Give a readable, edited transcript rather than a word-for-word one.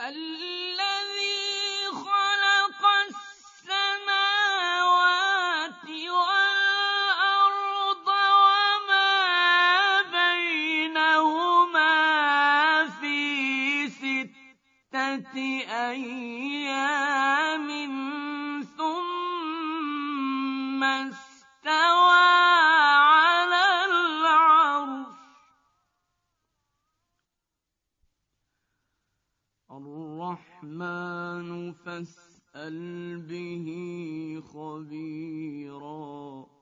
الذي خلق السماوات والأرض وما بينهما في 6 أيام ثم استوى على العرش الرحمن فاسأل به خبيرا